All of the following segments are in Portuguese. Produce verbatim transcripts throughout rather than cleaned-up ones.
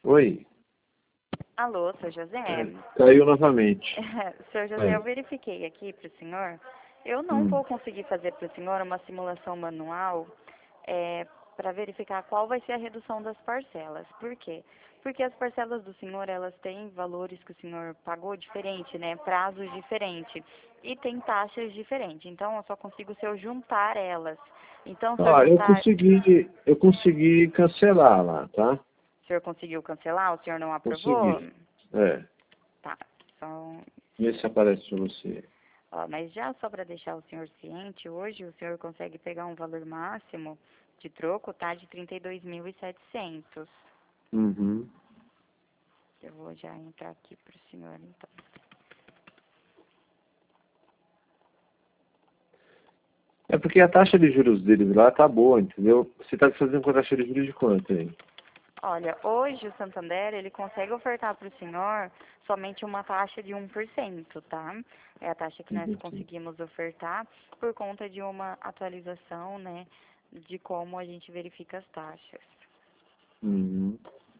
Oi. Alô, seu José? É, caiu novamente. Seu José, É. eu verifiquei aqui para o senhor. Eu não Hum. vou conseguir fazer para o senhor uma simulação manual é, para verificar qual vai ser a redução das parcelas. Por quê? Porque as parcelas do senhor, elas têm valores que o senhor pagou diferente, né? Prazos diferentes. E tem taxas diferentes. Então, eu só consigo se eu juntar elas. Então, se eu Ah, eu juntar... consegui, eu consegui cancelar lá, tá? O senhor conseguiu cancelar? O senhor não aprovou? Consegui. É. Tá. Só Vê se aparece para você. Ó, mas já só para deixar o senhor ciente, hoje o senhor consegue pegar um valor máximo de troco, tá? De trinta e dois mil e setecentos. Uhum. Eu vou já entrar aqui para o senhor, então. É porque a taxa de juros deles lá tá boa, entendeu? Você tá fazendo com a taxa de juros de quanto aí? Olha, hoje o Santander, ele consegue ofertar para o senhor somente uma taxa de um por cento, tá? É a taxa que nós Uhum. conseguimos ofertar por conta de uma atualização, né, de como a gente verifica as taxas. Uhum.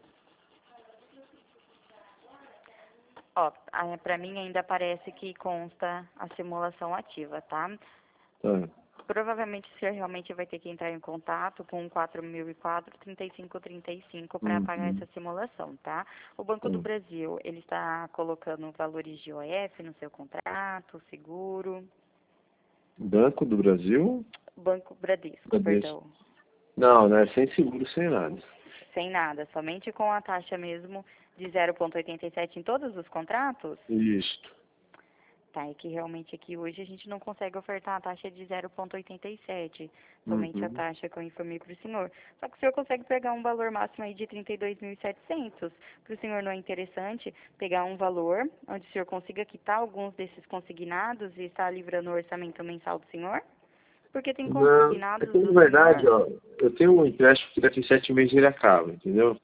Ó, para mim ainda parece que consta a simulação ativa, tá? Tá. Provavelmente o senhor realmente vai ter que entrar em contato com o quatro mil e quatro, trinta e cinco trinta e cinco para pagar Uhum. essa simulação, tá? O Banco Tá. do Brasil, ele está colocando valores de O F no seu contrato, seguro. Banco do Brasil? Banco Bradesco, Bradesco. perdão. Não, né? Sem seguro, sem nada. Sem nada, somente com a taxa mesmo de zero vírgula oitenta e sete em todos os contratos? Isto. Tá, é que realmente aqui hoje a gente não consegue ofertar a taxa de zero vírgula oitenta e sete, somente a Uhum. taxa que eu informei para o senhor. Só que o senhor consegue pegar um valor máximo aí de trinta e dois mil e setecentos. Para o senhor não é interessante pegar um valor onde o senhor consiga quitar alguns desses consignados e estar livrando o orçamento mensal do senhor? Porque tem Não, é consignados que na do verdade, senhor ó, eu tenho um empréstimo que daqui a sete meses ele acaba, entendeu?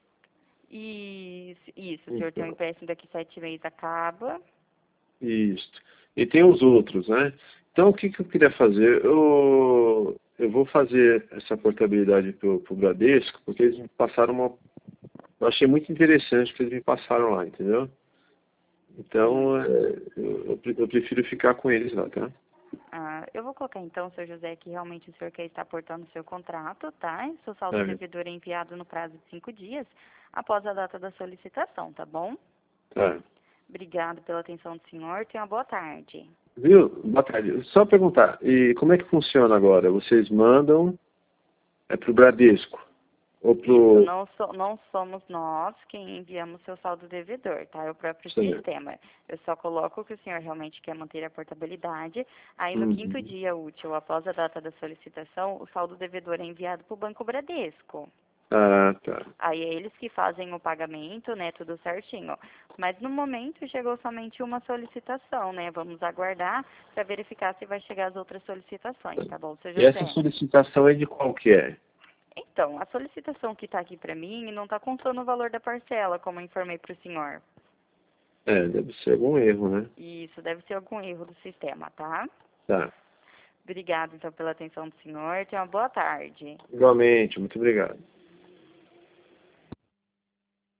e isso, o senhor tem um Então, empréstimo daqui sete meses acaba. isto. E tem os outros, né? Então, o que, que eu queria fazer? Eu, eu vou fazer essa portabilidade para o Bradesco, porque eles me passaram uma... Eu achei muito interessante o que eles me passaram lá, entendeu? Então, Sim. é, eu, eu pre- eu prefiro ficar com eles lá, tá? Ah, eu vou colocar então, seu José, que realmente o senhor quer estar portando o seu contrato, tá? E seu saldo Tá, devedor é enviado no prazo de cinco dias após a data da solicitação, tá bom? tá. Obrigado pela atenção do senhor. Tenha uma boa tarde. Viu? Boa tarde. Só perguntar, e como é que funciona agora? Vocês mandam é pro Bradesco? Ou Isso, pro... não, so, não somos nós quem enviamos seu saldo devedor, tá? É o próprio Sei. sistema. Eu só coloco que o senhor realmente quer manter a portabilidade. Aí, no quinto Uhum. dia útil, após a data da solicitação, o saldo devedor é enviado para o Banco Bradesco. Ah, tá. Aí é eles que fazem o pagamento, né, tudo certinho. Mas no momento chegou somente uma solicitação, né? Vamos aguardar para verificar se vai chegar as outras solicitações, tá bom, seu E essa José? solicitação é de qual que é? Então, a solicitação que está aqui para mim não está contando o valor da parcela, como eu informei para o senhor. É, deve ser algum erro, né? E isso deve ser algum erro do sistema, tá? Tá. Obrigada, então, pela atenção do senhor. Tenha uma boa tarde. Igualmente, muito obrigado.